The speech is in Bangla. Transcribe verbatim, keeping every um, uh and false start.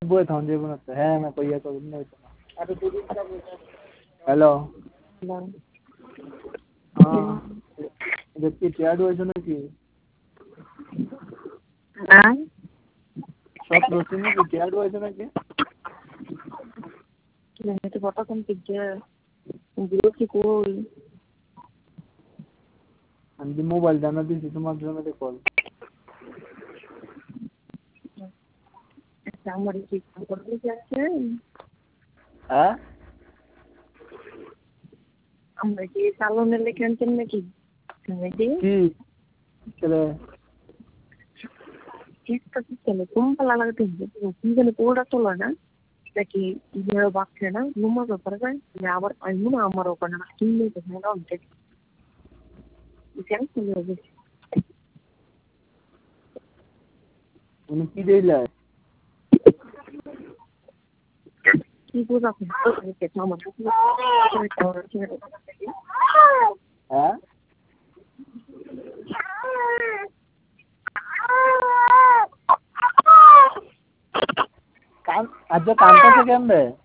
বই থাম যাবো না তো হ্যাঁ না কইয়া করব না হ্যালো হ্যাঁ দেখি চ্যাট হয়েছে নাকি হ্যাঁ সব প্রশ্ন কি চ্যাট হয়েছে নাকি এটা কত কম পিকে গুলো কি কই আমি মোবাইল জানা দিছি তোমার জন্য কল আমার কি করতে যাচ্ছে হ্যাঁ আমরা কি সালনের লেখেন নাকি নাকি কি চলে একটা সিস্টেমে কোন পালা লাগাতে হবে কি জানি কোডটা চলে না নাকি ইমেল বাক্সে না নম্বর ব্যাপারে যায় আবার আমি না আমার ওখানে কিনলে তো মনে হচ্ছে জানি চলে যাবে উনি কি দিলা কি বুঝা করতে আমার হ্যাঁ কান আজ কানটা से কেমনে